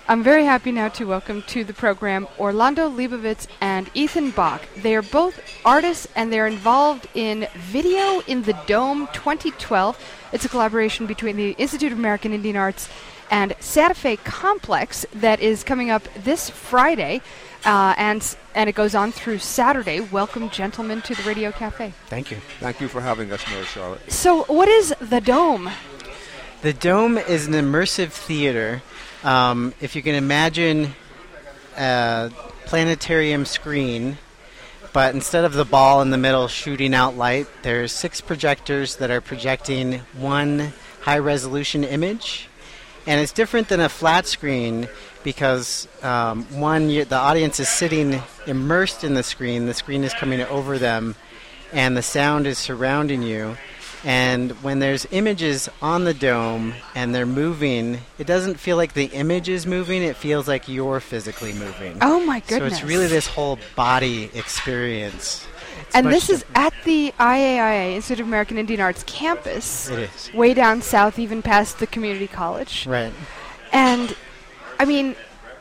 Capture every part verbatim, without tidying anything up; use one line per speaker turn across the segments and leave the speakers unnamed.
I'm very happy now to welcome to the program Orlando Leibovitz and Ethan Bach. They are both artists and they're involved in Video in the Dome twenty twelve. It's a collaboration between the Institute of American Indian Arts and Santa Fe Complex that is coming up this Friday, uh, and and it goes on through Saturday. Welcome, gentlemen, to the Radio Cafe.
Thank you.
Thank you for having us, Mary Charlotte.
So what is the Dome?
The Dome is an immersive theater. Um, if you can imagine a planetarium screen, but instead of the ball in the middle shooting out light, there's six projectors that are projecting one high-resolution image. And it's different than a flat screen because, um, one, you, the audience is sitting immersed in the screen. The screen is coming over them, and the sound is surrounding you. And when there's images on the dome and they're moving, it doesn't feel like the image is moving. It feels like you're physically moving.
Oh, my goodness.
So it's really this whole body experience. It's
and this
different.
is at the I A I A, Institute of American Indian Arts campus.
It is.
Way down south, even past the community college.
Right.
And, I mean,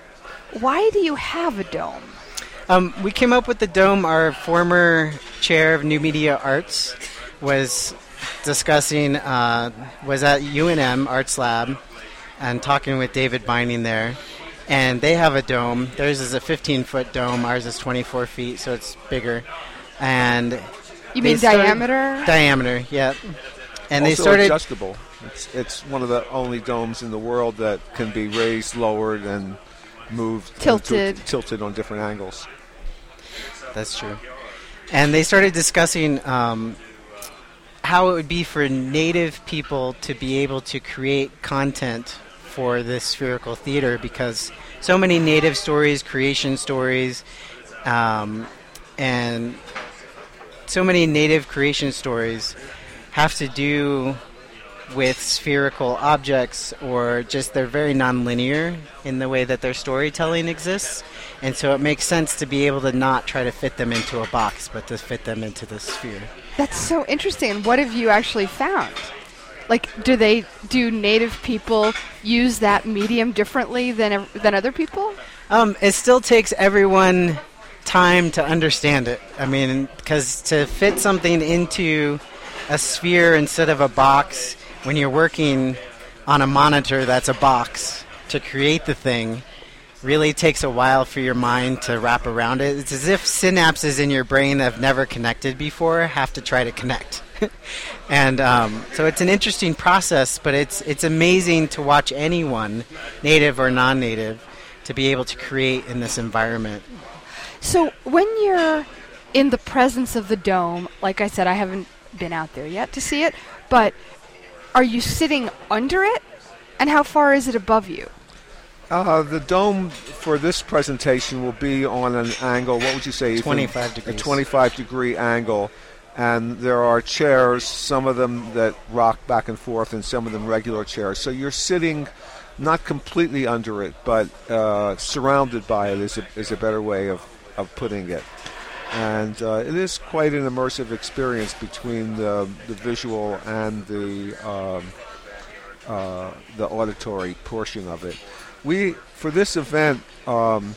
why do you have a dome?
Um, we came up with the dome. Our former chair of New Media Arts was discussing, uh, was at U N M Arts Lab and talking with David Binding there. And they have a dome. Theirs is a fifteen-foot dome. Ours is twenty-four feet, so it's bigger. And
you mean diameter?
Diameter, yeah. And
also
they started
adjustable. It's it's one of the only domes in the world that can be raised, lowered, and moved,
tilted,
and t- tilted on different angles.
That's true. And they started discussing um, how it would be for native people to be able to create content for this spherical theater, because so many native stories, creation stories, um, and so many native creation stories have to do with spherical objects, or just they're very nonlinear in the way that their storytelling exists. And so it makes sense to be able to not try to fit them into a box, but to fit them into the sphere.
That's so interesting. And what have you actually found? Like, do they, do native people use that medium differently than ev- than other people?
Um, it still takes everyone time to understand it. I mean, because to fit something into a sphere instead of a box, when you're working on a monitor that's a box, to create the thing really takes a while for your mind to wrap around it. It's as if synapses in your brain that have never connected before have to try to connect. And um, so it's an interesting process, but it's it's amazing to watch anyone, native or non-native, to be able to create in this environment.
So when you're in the presence of the dome, like I said, I haven't been out there yet to see it, but are you sitting under it? And how far is it above you?
Uh, the dome for this presentation will be on an angle, what would you say, Ethan?
twenty-five degrees.
A twenty-five degree angle. And there are chairs, some of them that rock back and forth, and some of them regular chairs. So you're sitting not completely under it, but uh, surrounded by it is a, is a better way of, of putting it. And uh, it is quite an immersive experience between the, the visual and the um, uh, the auditory portion of it. We, for this event, um,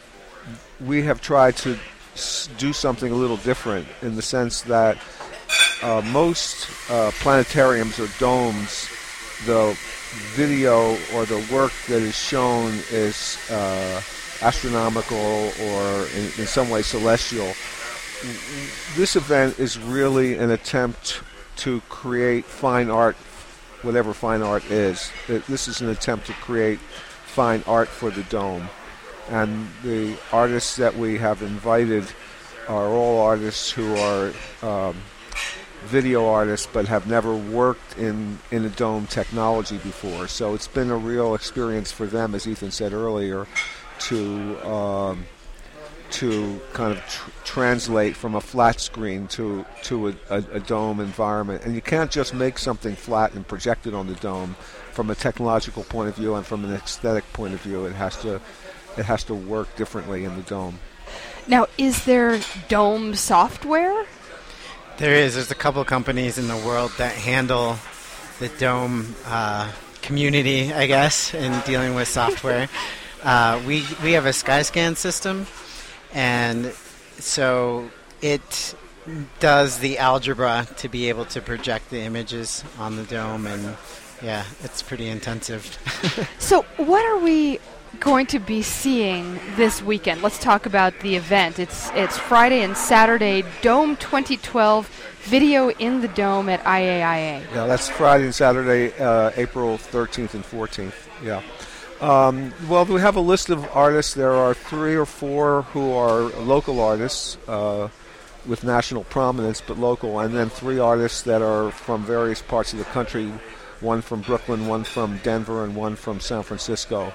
we have tried to s- do something a little different in the sense that uh, most uh, planetariums or domes, the video or the work that is shown is uh, astronomical or in, in some way celestial. This event is really an attempt to create fine art, whatever fine art is. It, this is an attempt to create fine art for the dome. And the artists that we have invited are all artists who are um, video artists but have never worked in, in a dome technology before. So it's been a real experience for them, as Ethan said earlier, to um, to kind of tr- translate from a flat screen to to a, a, a dome environment. And you can't just make something flat and project it on the dome. From a technological point of view and from an aesthetic point of view, it has to it has to work differently in the dome.
Now, is there dome software?
There is. There's a couple companies in the world that handle the dome uh, community, I guess, in dealing with software. Uh, we we have a SkyScan system, and so it does the algebra to be able to project the images on the dome, and yeah, it's pretty intensive.
So what are we going to be seeing this weekend? Let's talk about the event. It's it's Friday and Saturday, Dome twenty twelve, Video in the Dome at I A I A.
Yeah, that's Friday and Saturday, uh, April thirteenth and fourteenth. Yeah. Um, well, we have a list of artists. There are three or four who are local artists uh, with national prominence, but local, and then three artists that are from various parts of the country, one from Brooklyn, one from Denver, and one from San Francisco.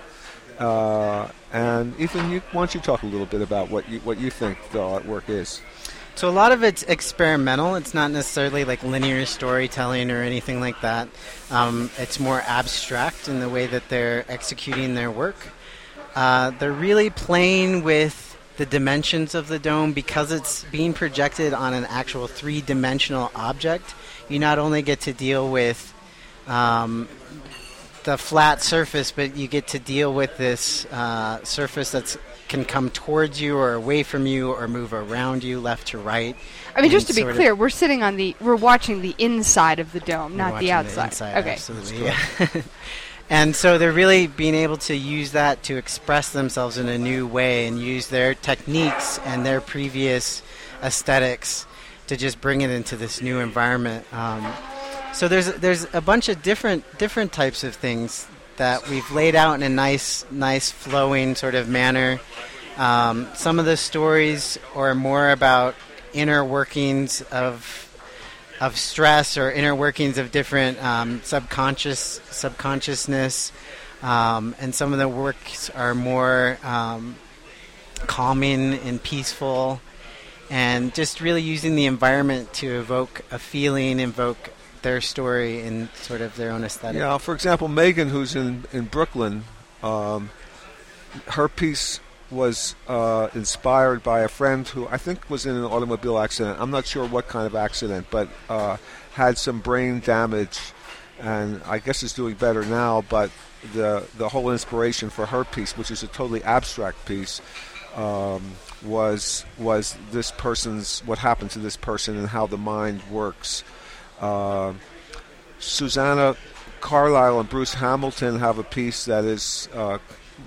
Uh, and Ethan, you, why don't you talk a little bit about what you, what you think the artwork is?
So a lot of it's experimental. It's not necessarily like linear storytelling or anything like that. Um, it's more abstract in the way that they're executing their work. Uh, they're really playing with the dimensions of the dome because it's being projected on an actual three-dimensional object. You not only get to deal with um, the flat surface, but you get to deal with this uh, surface that's can come towards you or away from you or move around you left to right.
I mean, just to be clear, we're sitting on the, we're watching the inside of the dome, not the outside.
The inside,
okay.
Absolutely, yeah. And so they're really being able to use that to express themselves in a new way and use their techniques and their previous aesthetics to just bring it into this new environment. Um, so there's there's a bunch of different different types of things that we've laid out in a nice, nice flowing sort of manner. Um, some of the stories are more about inner workings of of stress or inner workings of different um, subconscious subconsciousness, um, and some of the works are more um, calming and peaceful, and just really using the environment to evoke a feeling, evoke their story in sort of their own aesthetic.
Yeah, for example, Megan, who's in, in Brooklyn, um, her piece was uh, inspired by a friend who I think was in an automobile accident. I'm not sure what kind of accident, but uh, had some brain damage, and I guess is doing better now, but the, the whole inspiration for her piece, which is a totally abstract piece, um, was was this person's, what happened to this person and how the mind works. Uh, Susanna Carlyle and Bruce Hamilton have a piece that is uh,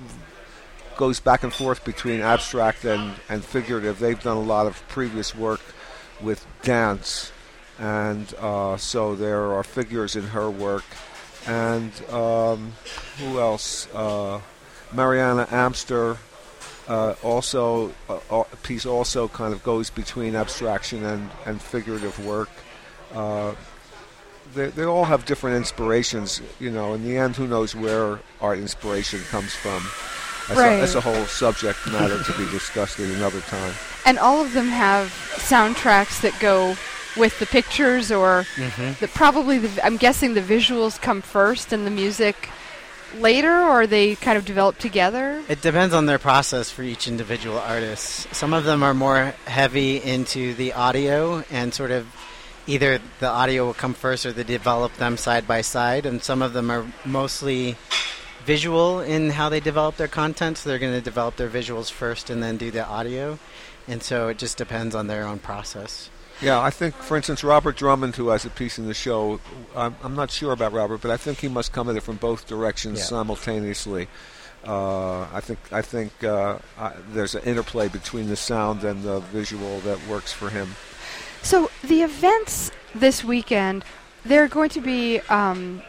goes back and forth between abstract and, and figurative. They've done a lot of previous work with dance, and uh, so there are figures in her work. And um, who else? Uh, Mariana Amster uh, also uh, a piece also kind of goes between abstraction and, and figurative work. Uh, they, they all have different inspirations, you know. In the end, who knows where art inspiration comes from? That's,
right.
a, that's a whole subject matter to be discussed at another time.
And all of them have soundtracks that go with the pictures, or
Mm-hmm.
the, probably, the, I'm guessing the visuals come first and the music later, or are they kind of develop together?
It depends on their process for each individual artist. Some of them are more heavy into the audio, and sort of either the audio will come first or they develop them side by side, and some of them are mostly visual in how they develop their content, so they're going to develop their visuals first and then do the audio, and so it just depends on their own process.
Yeah, I think, for instance, Robert Drummond, who has a piece in the show, I'm, I'm not sure about Robert, but I think he must come at it from both directions
Yeah.
simultaneously. Uh, I think I think uh, I, there's an interplay between the sound and the visual that works for him.
So the events this weekend, they're going to be, um,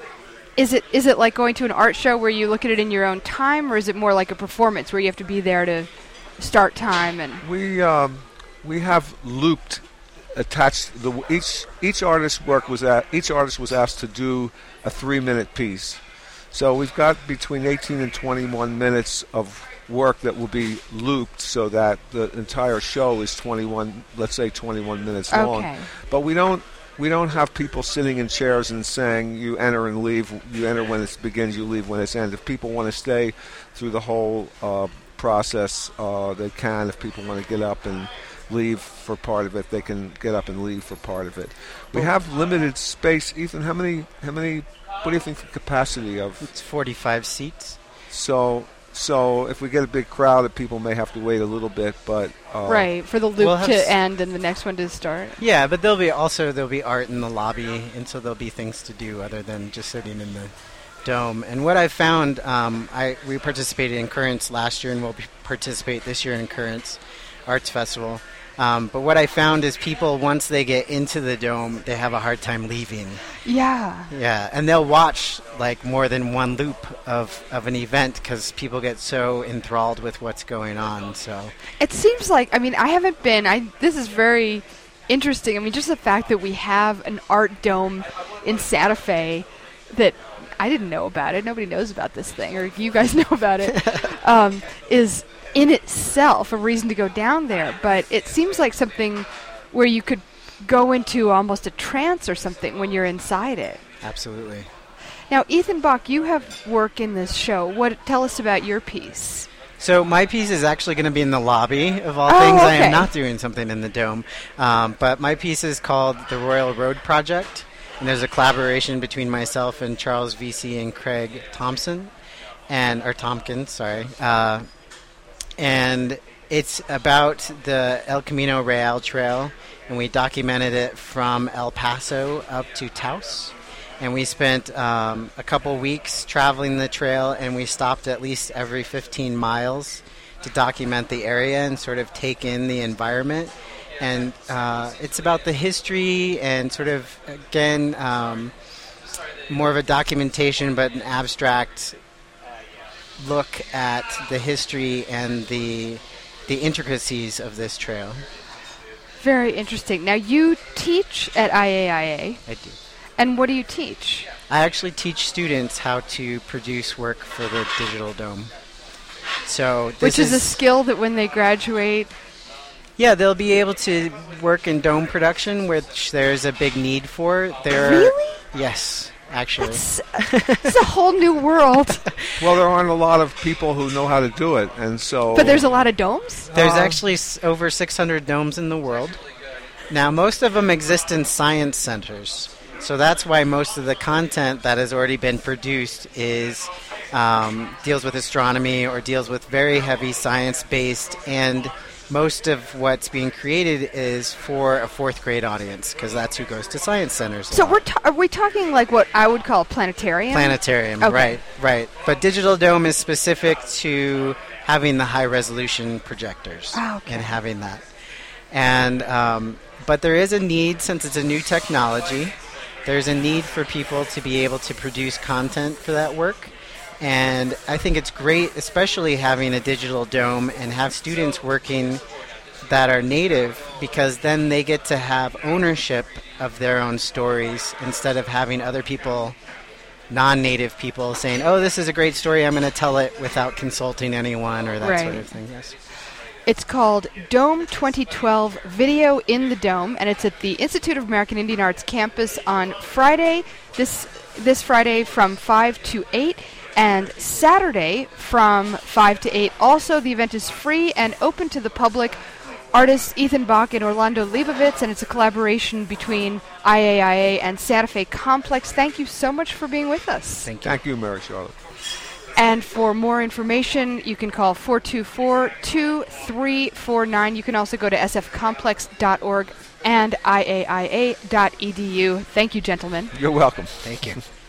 is it is it like going to an art show where you look at it in your own time, or is it more like a performance where you have to be there to start time? And
We um, we have looped attached the each each artist's work was at, each artist was asked to do a three minute piece. So we've got between eighteen and twenty-one minutes of work that will be looped, so that the entire show is twenty-one, let's say twenty-one minutes long.
Okay.
But we don't we don't have people sitting in chairs and saying you enter and leave. You enter when it begins, you leave when it's ends. If people want to stay through the whole uh, process, uh, they can. If people want to get up and leave for part of it, they can get up and leave for part of it. We have limited space. Ethan, how many how many what do you think the capacity of?
It's forty-five seats.
So So if we get a big crowd, of people may have to wait a little bit, but uh,
Right, for the loop
We'll have
to
s-
end and the next one to start.
Yeah, but there'll be also there'll be art in the lobby, and so there'll be things to do other than just sitting in the dome. And what I found, um, I we participated in Currents last year, and we'll be, participate this year in Currents Arts Festival. Um, but what I found is people, once they get into the dome, they have a hard time leaving.
Yeah.
Yeah, and they'll watch like more than one loop of, of an event because people get so enthralled with what's going on. So
It seems like, I mean, I haven't been, I this is very interesting. I mean, just the fact that we have an art dome in Santa Fe that I didn't know about it, nobody knows about this thing, or you guys know about it, um, is in itself a reason to go down there. But it seems like something where you could go into almost a trance or something when you're inside it.
absolutely.
Now, Ethan Bach, you have work in this show. What? Tell us about your piece.
So my piece is actually going to be in the lobby of all
Oh,
things. I
okay.
am not doing something in the dome. Um, but my piece is called The Royal Road Project. And there's a collaboration between myself and Charles Vesey and Craig Thompson, and or Tompkins, sorry. Uh, and it's about the El Camino Real Trail, and we documented it from El Paso up to Taos. And we spent um, a couple weeks traveling the trail, and we stopped at least every fifteen miles to document the area and sort of take in the environment. And uh, it's about the history and sort of, again, um, more of a documentation, but an abstract look at the history and the the intricacies of this trail.
Very interesting. Now, you teach at I A I A,
I do.
and what do you teach?
I actually teach students how to produce work for the Digital Dome. So this
Which is, a skill that when they graduate,
yeah, they'll be able to work in dome production, which there's a big need for. There,
Really?
Yes, actually.
that's, it's a whole new world.
well, there aren't a lot of people who know how to do it, and so.
But there's a lot of domes?
There's
Uh,
actually s- over six hundred domes in the world. Now, most of them exist in science centers. So that's why most of the content that has already been produced is um, deals with astronomy or deals with very heavy science-based, and most of what's being created is for a fourth grade audience because that's who goes to science centers. a
So
lot.
we're ta- are we talking like what I would call a planetarium?
Planetarium,
Okay.
right, right. But Digital Dome is specific to having the high resolution projectors
Ah, okay.
and having that. And um, but there is a need, since it's a new technology, there's a need for people to be able to produce content for that work. And I think it's great, especially having a digital dome and have students working that are native, because then they get to have ownership of their own stories instead of having other people, non-native people, saying, oh, this is a great story, I'm going to tell it without consulting anyone or that sort
Right.
of thing. Yes.
It's called Dome twenty twelve Video in the Dome, and it's at the Institute of American Indian Arts campus on Friday, this this Friday from five to eight, and Saturday from five to eight. Also, the event is free and open to the public. Artists Ethan Bach and Orlando Leibovitz, and it's a collaboration between I A I A and Santa Fe Complex. Thank you so much for being with us.
Thank you.
Thank you, Mary Charlotte.
And for more information, you can call four two four, two three four nine. You can also go to s f complex dot org and I A I A dot e d u. Thank you, gentlemen.
You're welcome.
Thank you.